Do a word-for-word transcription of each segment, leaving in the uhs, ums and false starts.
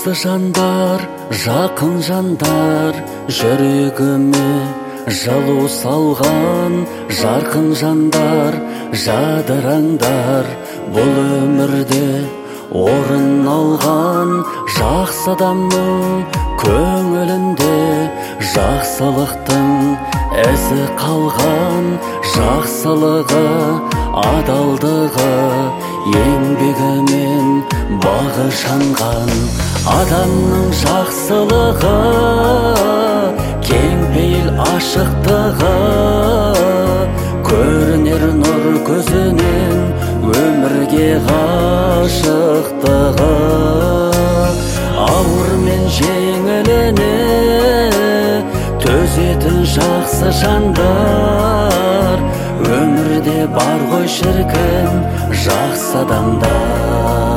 жақсы жандар, жақын жандар, жүрегіме жылу салған жарқын жандар, жадыраңдар. Бұл өмірде орын алған жақсы адамның көңілінде жақсылықтың ізі қалған. Жақсылығы, адалдығы, еңбегімен бағы жанған. Адамның жақсылығы, кең пейіл ашықтығы, көрінер нұр көзінен өмірге ғашықтығы. Ауыр мен жеңіліне төзетін жақсы жандар, өмірде бар ғой шіркін жақсы адамдар.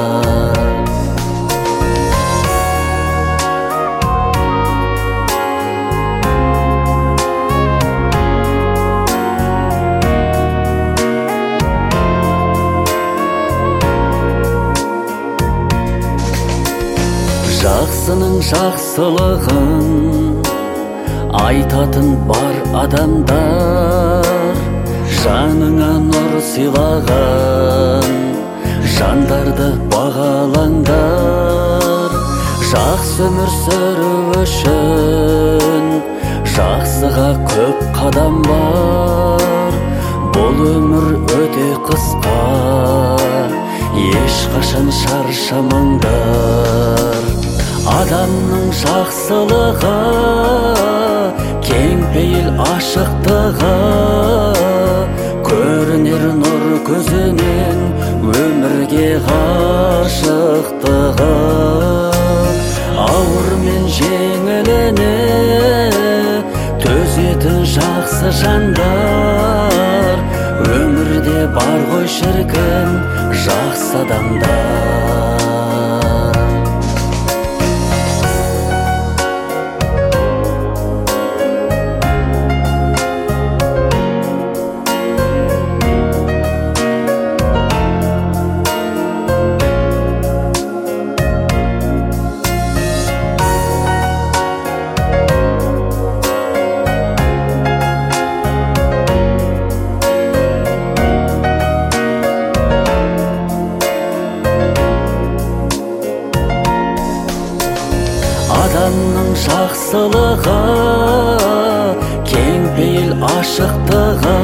Жақсының жақсылығын айтатын бар адамдар, жаныңа нұр сыйлаған жандарды бағалаңдар. Жақсы өмір сүру үшін жақсыға көп қадам бар. Бұл өмір өте қысқа, ешқашан шаршамаңдар. Адамның жақсылығы, кең пейіл ашықтығы, көрінер нұр көзінен өмірге ғашықтығы. Ауыр мен жеңіліне төзетін жақсы жандар, өмірде бар ғой шіркін жақсы адамдар. Адамның жақсылығы, кең пейіл ашықтығы,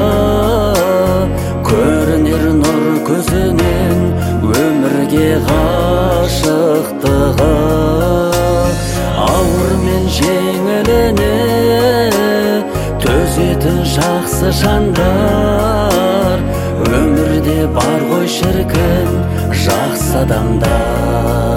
көрінер нұр көзінен өмірге ғашықтығы. Ауыр мен жеңіліне төзетін жақсы жандар, өмірде бар ғой шіркін жақсы адамдар.